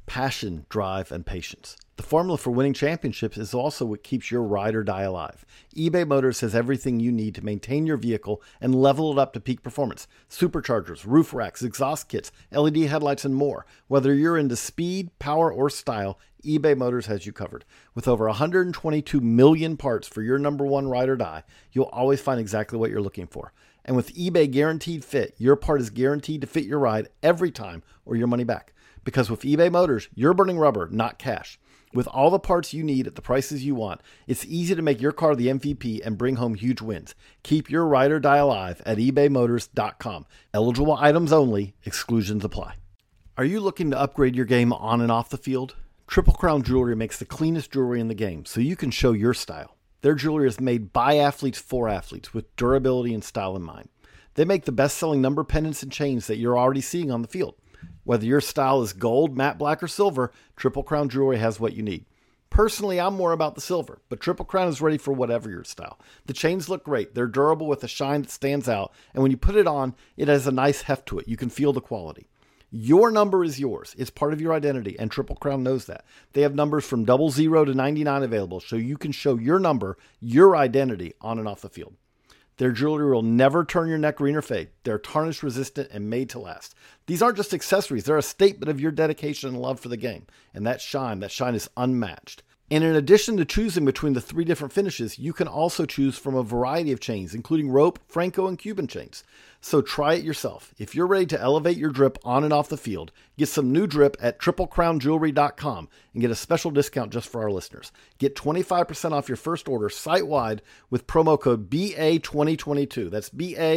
passion, drive, and patience. The formula for winning championships is also what keeps your ride or die alive. eBay Motors has everything you need to maintain your vehicle and level it up to peak performance. Superchargers, roof racks, exhaust kits, LED headlights, and more. Whether you're into speed, power, or style, eBay Motors has you covered. With over 122 million parts for your number one ride or die, you'll always find exactly what you're looking for. And with eBay Guaranteed Fit, your part is guaranteed to fit your ride every time or your money back. Because with eBay Motors, you're burning rubber, not cash. With all the parts you need at the prices you want, it's easy to make your car the MVP and bring home huge wins. Keep your ride or die alive at ebaymotors.com. Eligible items only. Exclusions apply. Are you looking to upgrade your game on and off the field? Triple Crown Jewelry makes the cleanest jewelry in the game, so you can show your style. Their jewelry is made by athletes for athletes with durability and style in mind. They make the best-selling number pendants and chains that you're already seeing on the field. Whether your style is gold, matte black, or silver, Triple Crown Jewelry has what you need. Personally, I'm more about the silver, but Triple Crown is ready for whatever your style. The chains look great. They're durable with a shine that stands out, and when you put it on, it has a nice heft to it. You can feel the quality. Your number is yours. It's part of your identity, and Triple Crown knows that. They have numbers from 00 to 99 available, so you can show your number, your identity, on and off the field. Their jewelry will never turn your neck green or fade. They're tarnish resistant and made to last. These aren't just accessories. They're a statement of your dedication and love for the game. And that shine is unmatched. And in addition to choosing between the 3 different finishes, you can also choose from a variety of chains, including rope, Franco, and Cuban chains. So try it yourself. If you're ready to elevate your drip on and off the field, get some new drip at triplecrownjewelry.com and get a special discount just for our listeners. Get 25% off your first order site-wide with promo code BA2022. That's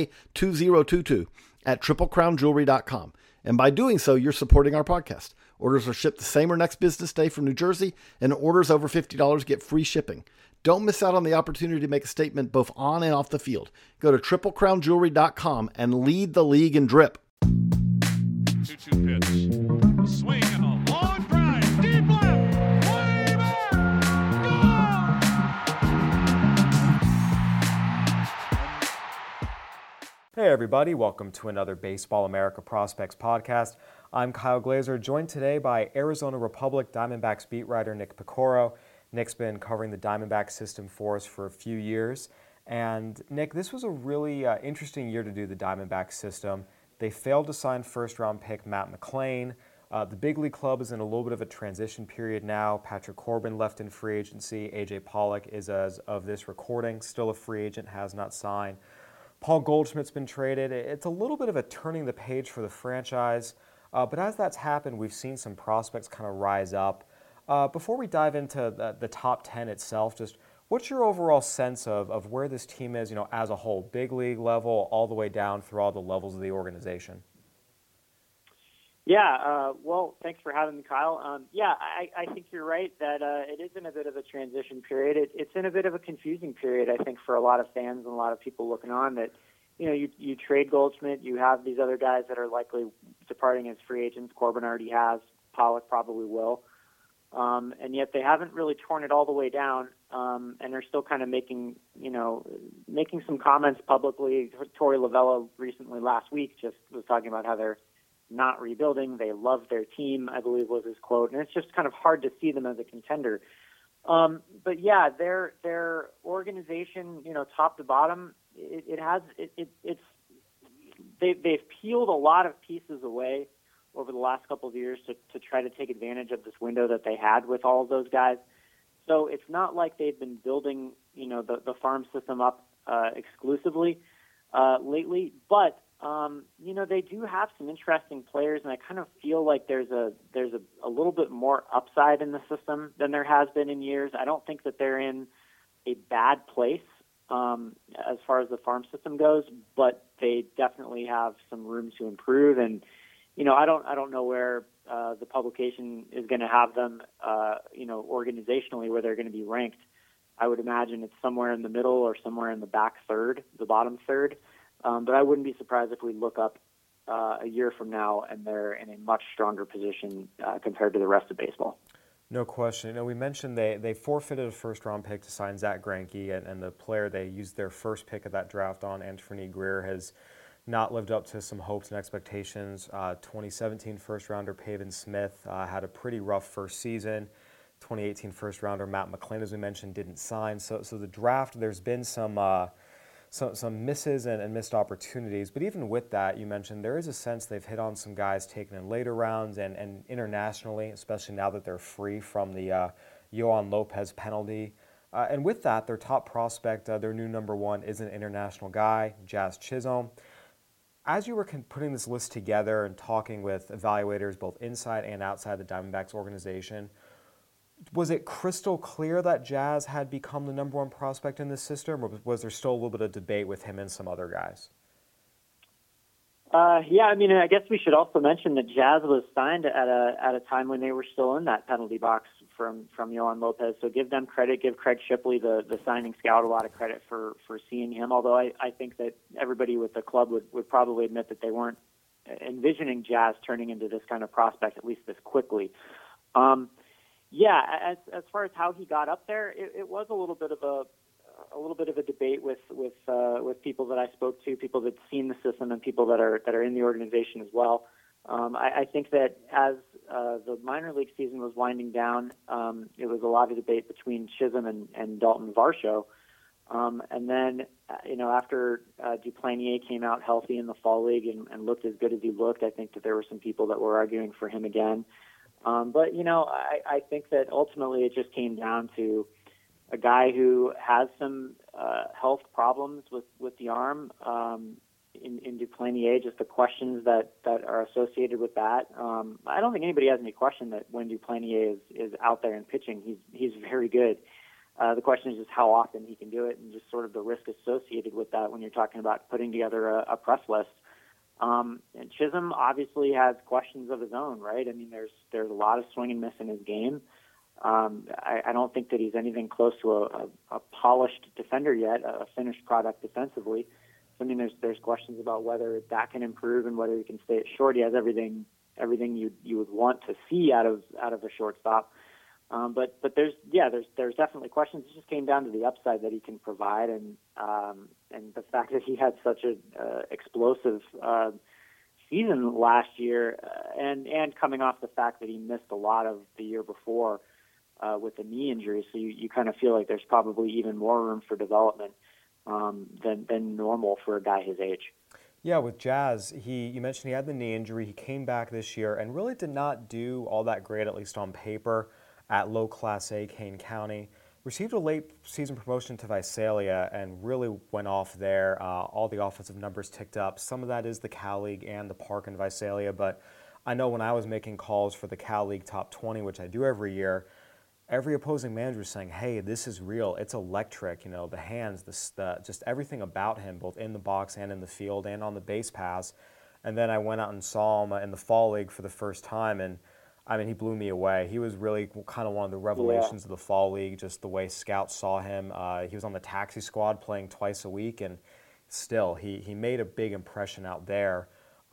BA2022 at triplecrownjewelry.com. And by doing so, you're supporting our podcast. Orders are shipped the same or next business day from New Jersey, and orders over $50 get free shipping. Don't miss out on the opportunity to make a statement both on and off the field. Go to triplecrownjewelry.com and lead the league in drip. 2-2 pitch. A swing and a long drive. Deep left. Way back. Hey everybody, welcome to another Baseball America Prospects podcast. I'm Kyle Glaser, joined today by Arizona Republic Diamondbacks beat writer Nick Piecoro. Nick's been covering the Diamondback system for us for a few years. And Nick, this was a really interesting year to do the Diamondback system. They failed to sign first-round pick Matt McLain. The big league club is in a little bit of a transition period now. Patrick Corbin left in free agency. A.J. Pollock is, as of this recording, still a free agent, has not signed. Paul Goldschmidt's been traded. It's a little bit of a turning the page for the franchise. But as that's happened, we've seen some prospects kind of rise up. Before we dive into the top 10 itself, just what's your overall sense of where this team is, as a whole, big league level, all the way down through all the levels of the organization? Yeah, well, thanks for having me, Kyle. I think you're right that it is in a bit of a transition period. It's in a bit of a confusing period, I think, for a lot of fans and a lot of people looking on that, you trade Goldschmidt, you have these other guys that are likely departing as free agents. Corbin already has. Pollock probably will. And yet they haven't really torn it all the way down, and they're still kind of making some comments publicly. Torey Lovullo recently last week just was talking about how they're not rebuilding. They love their team, I believe was his quote. And it's just kind of hard to see them as a contender. But yeah, their organization, top to bottom, they've peeled a lot of pieces away over the last couple of years to try to take advantage of this window that they had with all of those guys. So it's not like they've been building, the farm system up exclusively lately, but they do have some interesting players, and I kind of feel like there's a little bit more upside in the system than there has been in years. I don't think that they're in a bad place as far as the farm system goes, but they definitely have some room to improve. And I don't know where the publication is going to have them, organizationally, where they're going to be ranked. I would imagine it's somewhere in the middle or somewhere in the back third, the bottom third. But I wouldn't be surprised if we look up a year from now and they're in a much stronger position compared to the rest of baseball. No question. We mentioned they forfeited a first-round pick to sign Zach Greinke, and the player they used their first pick of that draft on, Anthony Greer, has not lived up to some hopes and expectations. 2017 first-rounder Pavin Smith had a pretty rough first season. 2018 first-rounder Matt McClain, as we mentioned, didn't sign. So the draft, there's been some misses and missed opportunities. But even with that, you mentioned there is a sense they've hit on some guys taken in later rounds and internationally, especially now that they're free from the Yohan Lopez penalty. And with that, their top prospect, their new number one, is an international guy, Jazz Chisholm. As you were putting this list together and talking with evaluators both inside and outside the Diamondbacks organization, was it crystal clear that Jazz had become the number one prospect in this system, or was there still a little bit of debate with him and some other guys? Yeah, I mean, I guess we should also mention that Jazz was signed at a time when they were still in that penalty box from Yohan Lopez. So give them credit, give Craig Shipley, the signing scout, a lot of credit for seeing him. Although I think that everybody with the club would probably admit that they weren't envisioning Jazz turning into this kind of prospect, at least this quickly. Yeah, as far as how he got up there, it was a little bit of a debate with people that I spoke to, people that've seen the system, and people that are in the organization as well. I think that as the minor league season was winding down, it was a lot of debate between Chisholm and Dalton Varsho. And then, after Duplantier came out healthy in the fall league and looked as good as he looked, I think that there were some people that were arguing for him again. But I think that ultimately it just came down to a guy who has some health problems with the arm. In Duplantier, just the questions that are associated with that. I don't think anybody has any question that when Duplantier is out there and pitching, he's very good. The question is just how often he can do it, and just sort of the risk associated with that when you're talking about putting together a press list. And Chisholm obviously has questions of his own, right? I mean, there's a lot of swing and miss in his game. I don't think that he's anything close to a polished defender yet, a finished product defensively. So, I mean, there's questions about whether that can improve and whether he can stay at short. He has everything you would want to see out of a shortstop. But there's definitely questions. It just came down to the upside that he can provide, and the fact that he had such a explosive season last year, and coming off the fact that he missed a lot of the year before with a knee injury. So you kind of feel like there's probably even more room for development than normal for a guy his age. Yeah, with Jazz, you mentioned he had the knee injury. He came back this year and really did not do all that great, at least on paper, at low Class A Kane County. Received a late season promotion to Visalia and really went off there. All the offensive numbers ticked up. Some of that is the Cal League and the park in Visalia, but I know when I was making calls for the Cal League Top 20, which I do every year, every opposing manager was saying, hey, this is real. It's electric. The hands, just everything about him, both in the box and in the field and on the base pass. And then I went out and saw him in the fall league for the first time, and I mean, he blew me away. He was really kind of one of the revelations of the fall league, just the way scouts saw him. He was on the taxi squad playing twice a week, and still, he made a big impression out there.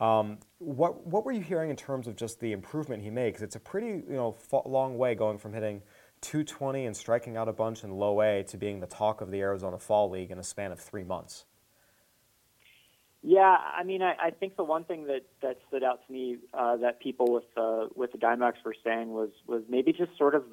What were you hearing in terms of just the improvement he made? Because it's a pretty long way going from hitting 220 and striking out a bunch in low A to being the talk of the Arizona Fall League in a span of 3 months. Yeah, I mean, I think the one thing that stood out to me that people with the Diamondbacks were saying was maybe just sort of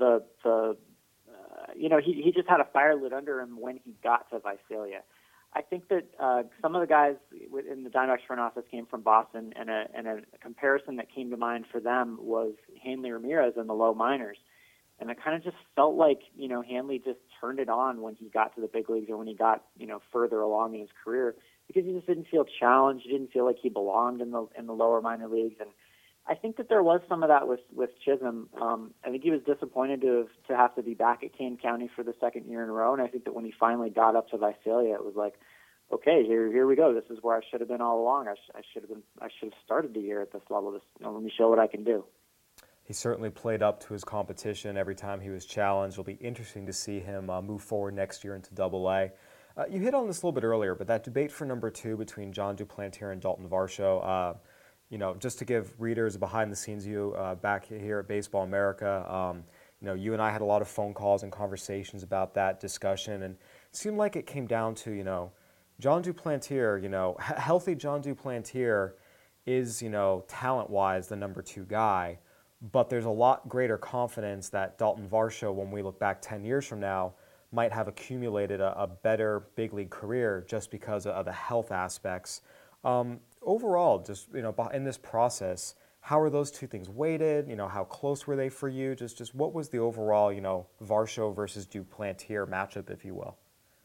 he just had a fire lit under him when he got to Visalia. I think that some of the guys in the Diamondbacks front office came from Boston, and a comparison that came to mind for them was Hanley Ramirez in the low minors. And it kind of just felt like, Hanley just turned it on when he got to the big leagues or when he got, further along in his career, because he just didn't feel challenged. He didn't feel like he belonged in the lower minor leagues. And I think that there was some of that with Chisholm. I think he was disappointed to have to be back at Kane County for the second year in a row. And I think that when he finally got up to Visalia, it was like, okay, here we go. This is where I should have been all along. I should have started the year at this level. Let me show what I can do. He certainly played up to his competition every time he was challenged. It'll be interesting to see him move forward next year into Double-A. You hit on this a little bit earlier, but that debate for number 2 between John Duplantier and Dalton Varsho, just to give readers a behind-the-scenes view back here at Baseball America, you and I had a lot of phone calls and conversations about that discussion, and it seemed like it came down to, John Duplantier, healthy John Duplantier is, talent-wise the number 2 guy, but there's a lot greater confidence that Dalton Varsho, when we look back 10 years from now, might have accumulated a better big league career just because of the health aspects. Overall, just, in this process, how are those two things weighted? How close were they for you? Just what was the overall, Varsho versus Duplantier matchup, if you will?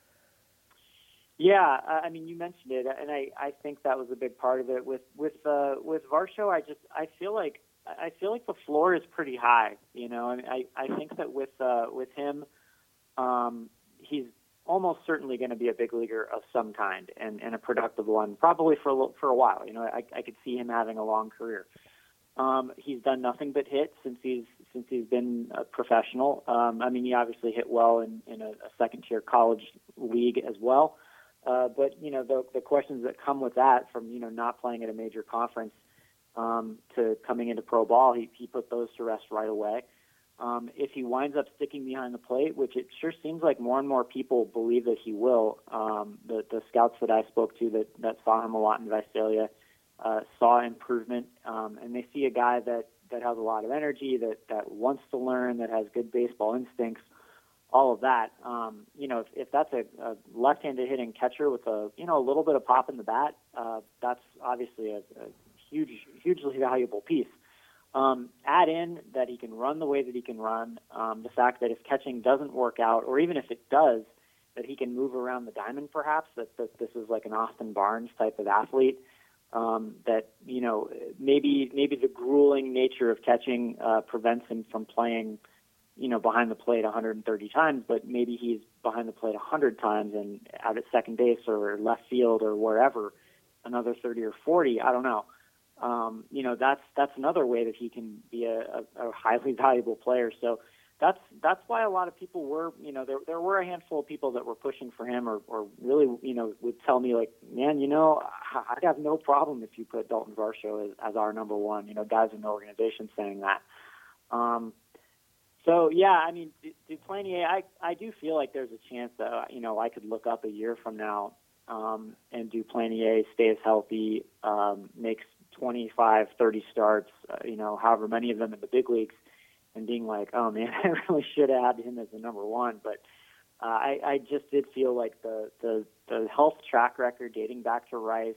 Yeah, I mean, you mentioned it, and I think that was a big part of it. With Varsho, I feel like the floor is pretty high. I think that with him, he's almost certainly going to be a big leaguer of some kind and a productive one, probably for a while. I could see him having a long career. He's done nothing but hit since he's been a professional. I mean, he obviously hit well in a second-tier college league as well. But the questions that come with that, from not playing at a major conference to coming into pro ball, he put those to rest right away. If he winds up sticking behind the plate, which it sure seems like more and more people believe that he will, the scouts that I spoke to that saw him a lot in Visalia saw improvement, and they see a guy that has a lot of energy, that wants to learn, that has good baseball instincts, all of that. If that's a left-handed hitting catcher with a little bit of pop in the bat, that's obviously a hugely valuable piece. Add in that he can run the way that he can run, the fact that if catching doesn't work out, or even if it does, that he can move around the diamond perhaps, that this is like an Austin Barnes type of athlete, that maybe the grueling nature of catching prevents him from playing behind the plate 130 times, but maybe he's behind the plate 100 times and out at second base or left field or wherever another 30 or 40. I don't know. That's another way that he can be a highly valuable player. So that's why a lot of people were, there were a handful of people that were pushing for him or really, would tell me like, man, I'd have no problem if you put Dalton Varsho as our number one, guys in the organization saying that. So yeah, I mean, Duplantier, I do feel like there's a chance that, I could look up a year from now, and Duplantier stays healthy, makes 25, 30 starts, however many of them in the big leagues, and being like, oh man, I really should have had him as the number one. But I just did feel like the health track record dating back to Rice,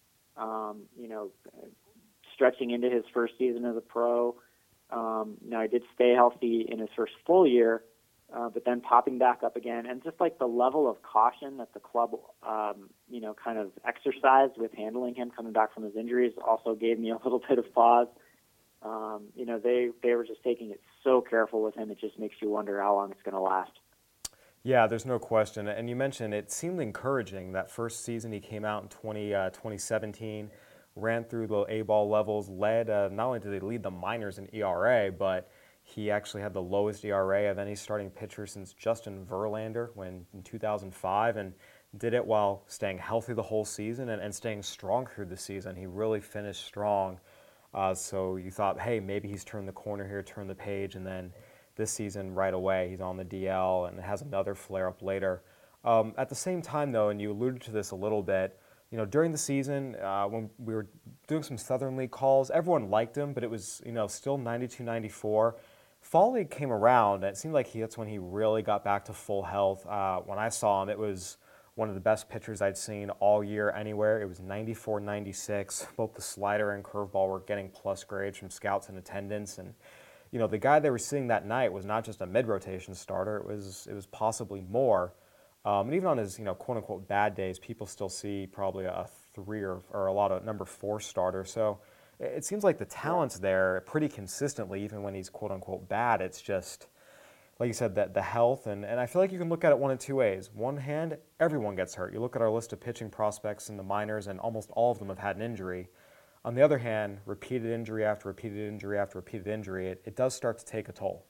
stretching into his first season as a pro. He did stay healthy in his first full year, but then popping back up again, and just like the level of caution that the club, kind of exercised with handling him coming back from his injuries also gave me a little bit of pause. They were just taking it so careful with him. It just makes you wonder how long it's going to last. Yeah, there's no question. And you mentioned it seemed encouraging that first season he came out in 2017, ran through the A-ball levels, led, not only did he lead the minors in ERA, but he actually had the lowest ERA of any starting pitcher since Justin Verlander in 2005, and did it while staying healthy the whole season and staying strong through the season. He really finished strong. So you thought, hey, maybe he's turned the corner here, turned the page, and then this season right away he's on the DL and has another flare-up later. At the same time, though, and you alluded to this a little bit, during the season, when we were doing some Southern League calls, everyone liked him, but it was, still 92, 94. Fall League came around, and it seemed like that's when he really got back to full health. When I saw him, it was one of the best pitchers I'd seen all year anywhere. It was 94, 96. Both the slider and curveball were getting plus grades from scouts in attendance. And, the guy they were seeing that night was not just a mid-rotation starter. It was possibly more. And even on his, quote-unquote bad days, people still see probably a 3 or a lot of number 4 starter. So it seems like the talent's there pretty consistently, even when he's quote-unquote bad. It's just, like you said, that the health. And I feel like you can look at it one of two ways. One hand, everyone gets hurt. You look at our list of pitching prospects in the minors, and almost all of them have had an injury. On the other hand, repeated injury after repeated injury after repeated injury, it does start to take a toll.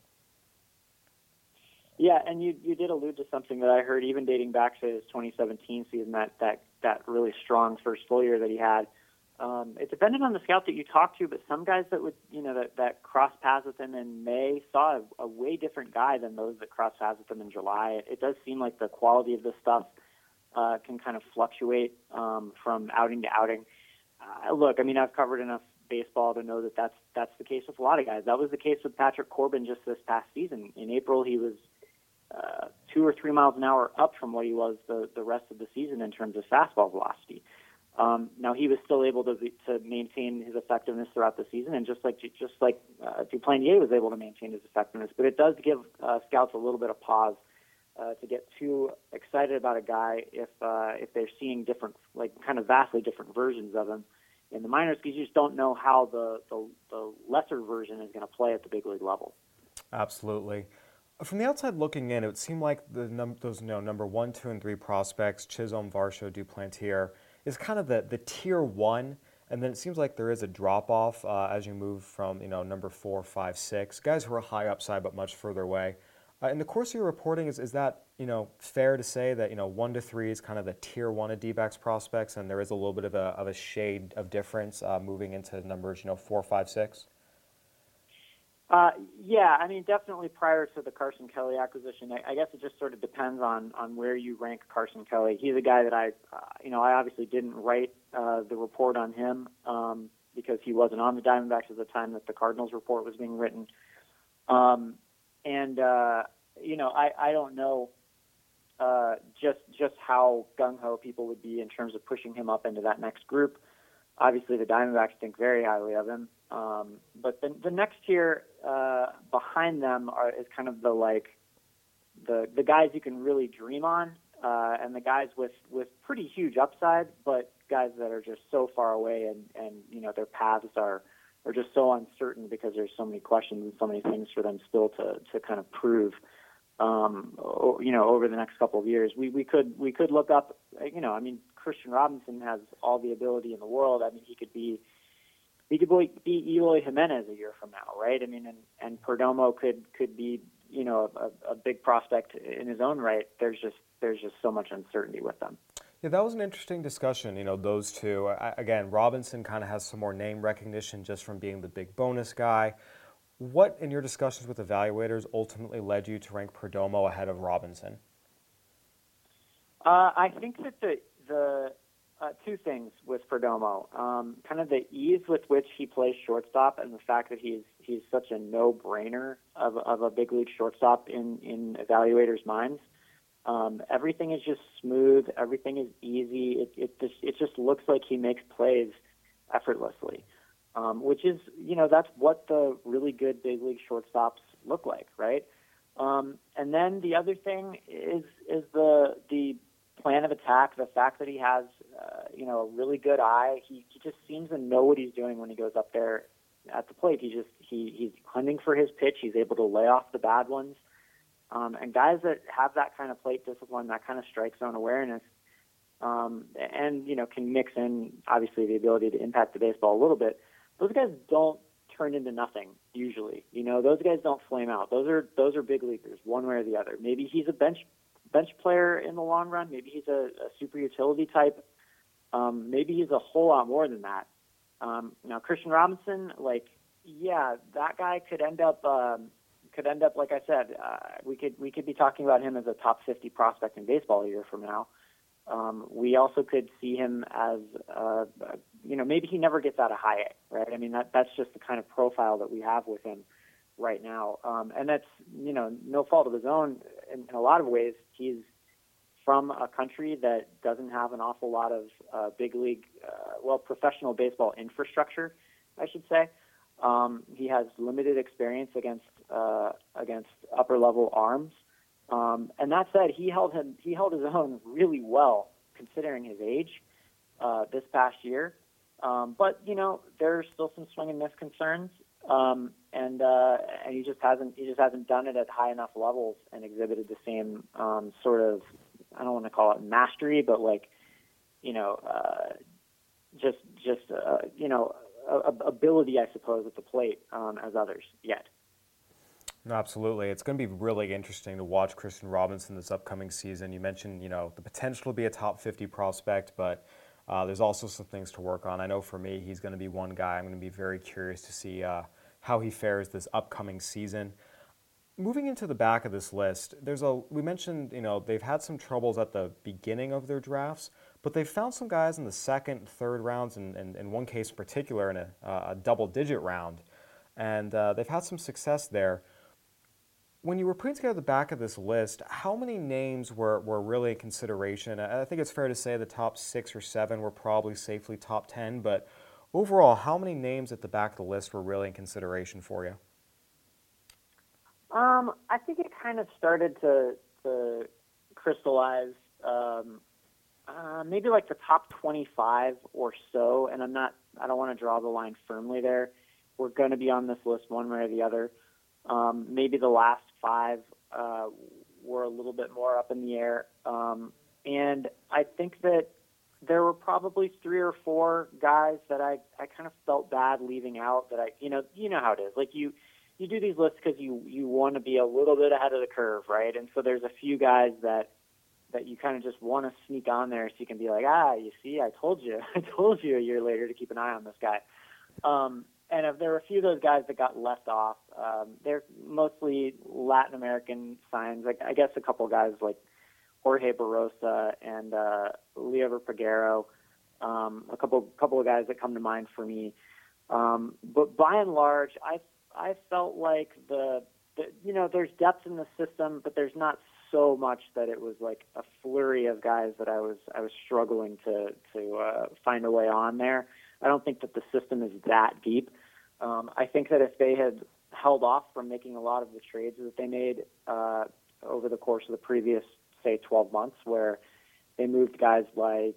Yeah, and you did allude to something that I heard even dating back to his 2017 season, that really strong first full year that he had. It depended on the scout that you talked to, but some guys that would, that cross paths with him in May saw a way different guy than those that cross paths with him in July. It does seem like the quality of the stuff can kind of fluctuate from outing to outing. Look, I mean, I've covered enough baseball to know that that's the case with a lot of guys. That was the case with Patrick Corbin just this past season. In April, he was 2 or 3 miles an hour up from what he was the rest of the season in terms of fastball velocity. Now he was still able to maintain his effectiveness throughout the season, and just like Duplantier was able to maintain his effectiveness. But it does give scouts a little bit of pause to get too excited about a guy if they're seeing different, like kind of vastly different versions of him in the minors, because you just don't know how the lesser version is going to play at the big league level. Absolutely. From the outside looking in, it would seem like those number 1, 2, and 3 prospects, Chisholm, Varsho, Duplantier, is kind of the tier 1, and then it seems like there is a drop-off as you move from number 4, 5, 6, guys who are high upside but much further away. In the course of your reporting, is that fair to say that 1 to 3 is kind of the tier 1 of D-backs prospects, and there is a little bit of a shade of difference moving into numbers 4, 5, 6? Yeah, I mean, definitely prior to the Carson Kelly acquisition, I guess it just sort of depends on where you rank Carson Kelly. He's a guy that I obviously didn't write the report on him because he wasn't on the Diamondbacks at the time that the Cardinals report was being written. I don't know just how gung-ho people would be in terms of pushing him up into that next group. Obviously, the Diamondbacks think very highly of him. But the next tier behind them is kind of the guys you can really dream on, and the guys with pretty huge upside, but guys that are just so far away and their paths are just so uncertain because there's so many questions and so many things for them still to kind of prove. Over the next couple of years, we could look up. I mean, Christian Robinson has all the ability in the world. I mean, he could be Eloy Jimenez a year from now, right? I mean, and Perdomo could be a big prospect in his own right. There's just so much uncertainty with them. Yeah, that was an interesting discussion. Those two. Again, Robinson kind of has some more name recognition just from being the big bonus guy. What, in your discussions with evaluators, ultimately led you to rank Perdomo ahead of Robinson? I think that the two things with Perdomo, kind of the ease with which he plays shortstop, and the fact that he's such a no-brainer of a big league shortstop in evaluators' minds. Everything is just smooth. Everything is easy. It just looks like he makes plays effortlessly. Which is, that's what the really good big league shortstops look like, right? And then the other thing is the plan of attack, the fact that he has, a really good eye. He just seems to know what he's doing when he goes up there at the plate. He's hunting for his pitch. He's able to lay off the bad ones. And guys that have that kind of plate discipline, that kind of strike zone awareness, and can mix in obviously the ability to impact the baseball a little bit. Those guys don't turn into nothing usually. Those guys don't flame out. Those are big leaguers, one way or the other. Maybe he's a bench player in the long run. Maybe he's a super utility type. Maybe he's a whole lot more than that. Now Christian Robinson, that guy could end up, like I said, we could be talking about him as a top 50 prospect in baseball a year from now. We also could see him as, maybe he never gets out of high A, right? I mean, that's just the kind of profile that we have with him right now. And that's, no fault of his own. In a lot of ways, he's from a country that doesn't have an awful lot of big league, professional baseball infrastructure, I should say. He has limited experience against upper level arms. And that said, he held his own really well considering his age this past year. But there's still some swing and miss concerns, and he just hasn't done it at high enough levels and exhibited the same sort of, I don't want to call it mastery, but ability, I suppose, at the plate as others yet. No, absolutely. It's going to be really interesting to watch Christian Robinson this upcoming season. You mentioned, the potential to be a top 50 prospect, but there's also some things to work on. I know for me, he's going to be one guy I'm going to be very curious to see how he fares this upcoming season. Moving into the back of this list, we mentioned, they've had some troubles at the beginning of their drafts, but they've found some guys in the second, third rounds, and in one case in particular in a double-digit round, and they've had some success there. When you were putting together the back of this list, how many names were really in consideration? I think it's fair to say the top 6 or 7 were probably safely top 10, but overall, how many names at the back of the list were really in consideration for you? I think it kind of started to crystallize maybe like the top 25 or so, and I don't want to draw the line firmly there. We're going to be on this list one way or the other. Maybe the last 5 were a little bit more up in the air, and I think that there were probably 3 or 4 guys that I kind of felt bad leaving out. That you know how it is. Like you do these lists because you want to be a little bit ahead of the curve, right? And so there's a few guys that you kind of just want to sneak on there so you can be like, you see, I told you a year later to keep an eye on this guy. And if there were a few of those guys that got left off, they're mostly Latin American signs. Like I guess a couple of guys like Jorge Barrosa and Leo Verpagero, a couple of guys that come to mind for me. But by and large, I felt like there's depth in the system, but there's not so much that it was like a flurry of guys that I was struggling to find a way on there. I don't think that the system is that deep. I think that if they had held off from making a lot of the trades that they made over the course of the previous, say, 12 months, where they moved guys like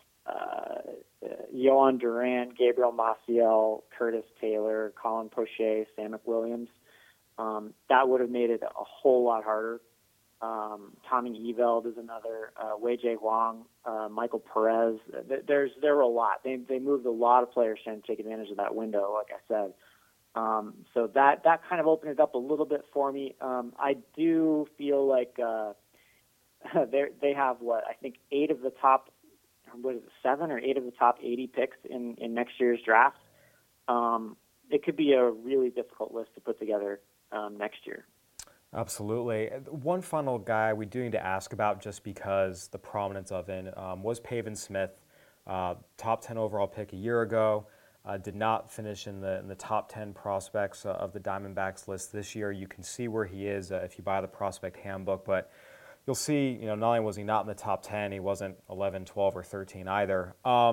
Yohan Durant, Gabriel Maciel, Curtis Taylor, Colin Poche, Sam McWilliams, that would have made it a whole lot harder. Tommy Eveld is another, Wei Jie Huang, Michael Perez. There were a lot. They moved a lot of players trying to take advantage of that window, like I said. So that kind of opened it up a little bit for me. I do feel like they have I think 8 of the top, 7 or 8 of the top 80 picks in next year's draft. It could be a really difficult list to put together next year. Absolutely. One final guy we do need to ask about, just because the prominence of it, was Pavin Smith, top 10 overall pick a year ago. Did not finish in the top 10 prospects of the Diamondbacks list this year. You can see where he is if you buy the prospect handbook, but you'll see, not only was he not in the top 10, he wasn't 11, 12, or 13 either.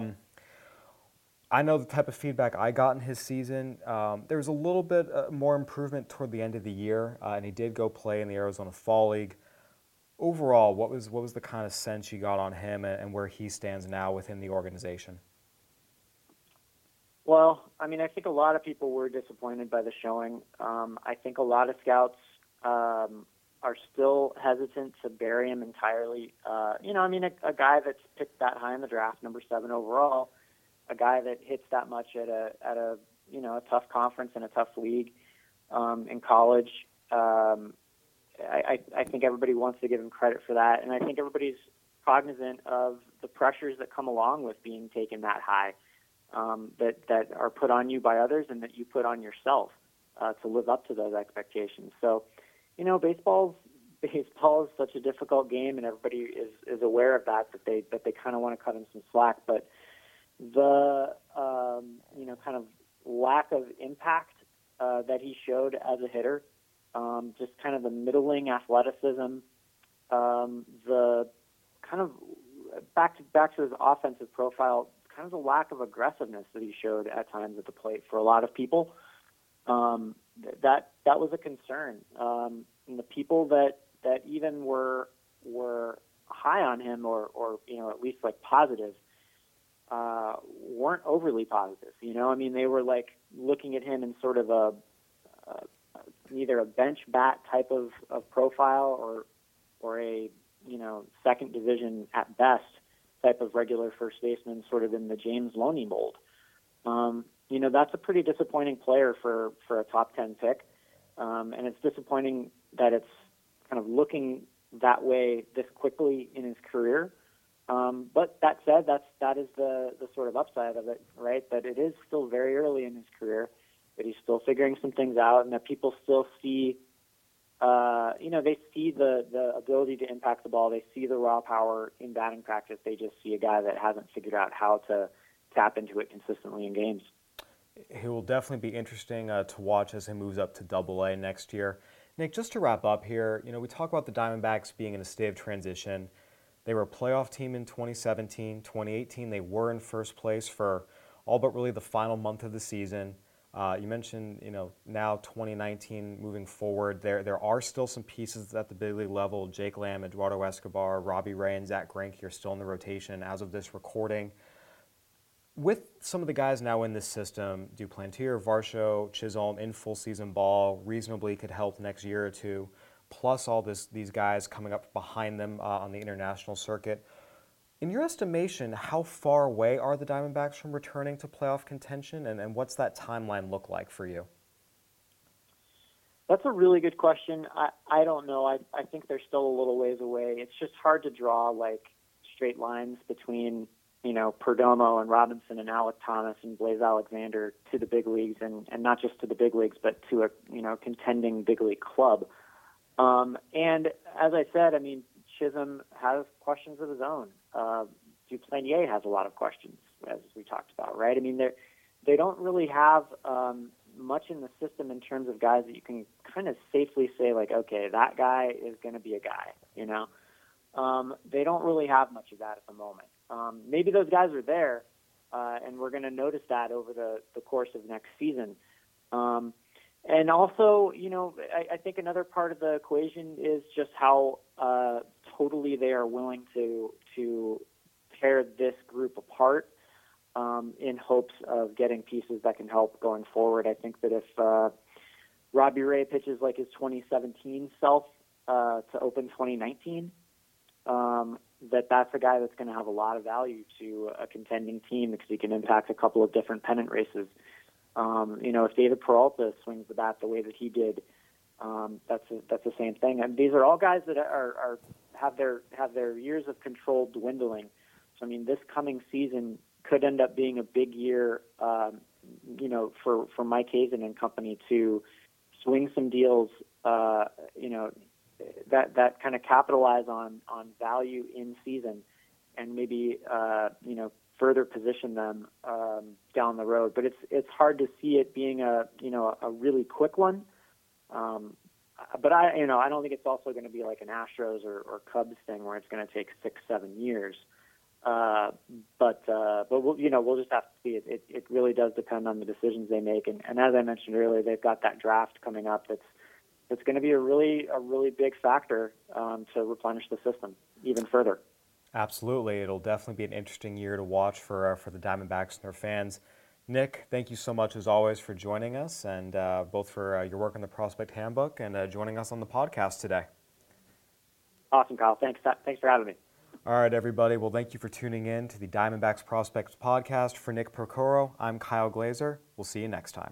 I know the type of feedback I got in his season. There was a little bit more improvement toward the end of the year, and he did go play in the Arizona Fall League. Overall, what was the kind of sense you got on him and where he stands now within the organization? Well, I mean, I think a lot of people were disappointed by the showing. I think a lot of scouts are still hesitant to bury him entirely. A guy that's picked that high in the draft, number 7 overall, a guy that hits that much at a tough conference and a tough league in college. I think everybody wants to give him credit for that, and I think everybody's cognizant of the pressures that come along with being taken that high, that are put on you by others and that you put on yourself to live up to those expectations. So, baseball is such a difficult game, and everybody is aware of that they kind of want to cut him some slack, but the kind of lack of impact that he showed as a hitter, just kind of the middling athleticism, the kind of back to his offensive profile, kind of the lack of aggressiveness that he showed at times at the plate for a lot of people. That was a concern. And the people that even were high on him or at least like positive, weren't overly positive. They were like looking at him in sort of either a bench bat type of profile or a second division at best type of regular first baseman, sort of in the James Loney mold. That's a pretty disappointing player for a top 10 pick, and it's disappointing that it's kind of looking that way this quickly in his career. But that said, that is the sort of upside of it, right? That it is still very early in his career, that he's still figuring some things out, and that people still see they see the ability to impact the ball. They see the raw power in batting practice. They just see a guy that hasn't figured out how to tap into it consistently in games. He will definitely be interesting to watch as he moves up to Double-A next year. Nick, just to wrap up here, we talk about the Diamondbacks being in a state of transition. They were a playoff team in 2017. 2018, they were in first place for all but really the final month of the season. You mentioned, now 2019 moving forward, there are still some pieces at the big league level. Jake Lamb, Eduardo Escobar, Robbie Ray, and Zach Greinke are still in the rotation as of this recording. With some of the guys now in this system, Duplantier, Varsho, Chisholm in full season ball, reasonably could help next year or two, plus all these guys coming up behind them on the international circuit. In your estimation, how far away are the Diamondbacks from returning to playoff contention, and what's that timeline look like for you? That's a really good question. I don't know. I think they're still a little ways away. It's just hard to draw straight lines between Perdomo and Robinson and Alek Thomas and Blaze Alexander to the big leagues, and not just to the big leagues, but to a contending big league club. And as I said, Chisholm has questions of his own. Duplantier has a lot of questions, as we talked about, right? They don't really have much in the system in terms of guys that you can kind of safely say, okay, that guy is going to be a guy, They don't really have much of that at the moment. Maybe those guys are there, and we're going to notice that over the course of next season. And also, I think another part of the equation is just how totally they are willing to tear this group apart in hopes of getting pieces that can help going forward. I think that if Robbie Ray pitches like his 2017 self to open 2019, that's a guy that's going to have a lot of value to a contending team because he can impact a couple of different pennant races. If David Peralta swings the bat the way that he did, that's the same thing. And these are all guys that have their years of control dwindling. So this coming season could end up being a big year, for Mike Hazen and company to swing some deals, that kind of capitalize on value in season, and maybe further position them down the road. But it's hard to see it being a really quick one. But I don't think it's also going to be like an Astros or Cubs thing where it's going to take 6-7 years. But we'll just have to see. It really does depend on the decisions they make. And as I mentioned earlier, they've got that draft coming up that's going to be a really big factor to replenish the system even further. Absolutely. It'll definitely be an interesting year to watch for the Diamondbacks and their fans. Nick, thank you so much as always for joining us, and both for your work on the Prospect Handbook and joining us on the podcast today. Awesome, Kyle. Thanks for having me. All right, everybody. Well, thank you for tuning in to the Diamondbacks Prospects podcast. For Nick Pecoro, I'm Kyle Glazer. We'll see you next time.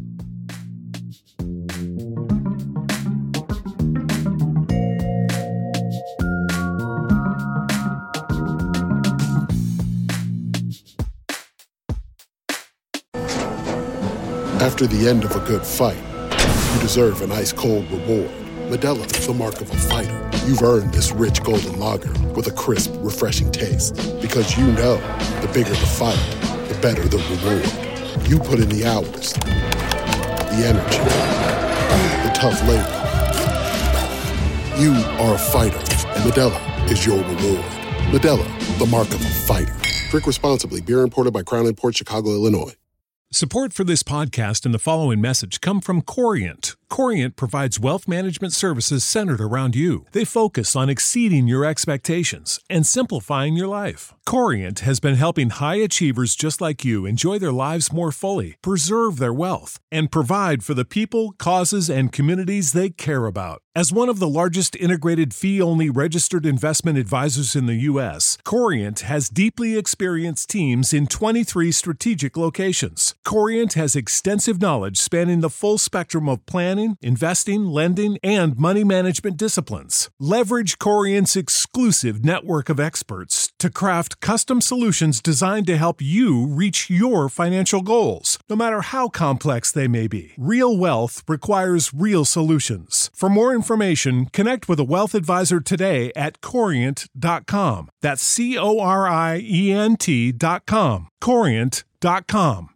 After the end of a good fight, you deserve an ice-cold reward. Modelo is the mark of a fighter. You've earned this rich golden lager with a crisp, refreshing taste. Because you know, the bigger the fight, the better the reward. You put in the hours, the energy, the tough labor. You are a fighter, and Modelo is your reward. Modelo, the mark of a fighter. Drink responsibly. Beer imported by Crown Imports, Chicago, Illinois. Support for this podcast and the following message come from Corient. Corient provides wealth management services centered around you. They focus on exceeding your expectations and simplifying your life. Corient has been helping high achievers just like you enjoy their lives more fully, preserve their wealth, and provide for the people, causes, and communities they care about. As one of the largest integrated fee-only registered investment advisors in the U.S., Corient has deeply experienced teams in 23 strategic locations. Corient has extensive knowledge spanning the full spectrum of planning, planning, investing, lending, and money management disciplines. Leverage Corient's exclusive network of experts to craft custom solutions designed to help you reach your financial goals, no matter how complex they may be. Real wealth requires real solutions. For more information, connect with a wealth advisor today at Corient.com. That's Corient.com. Corient.com.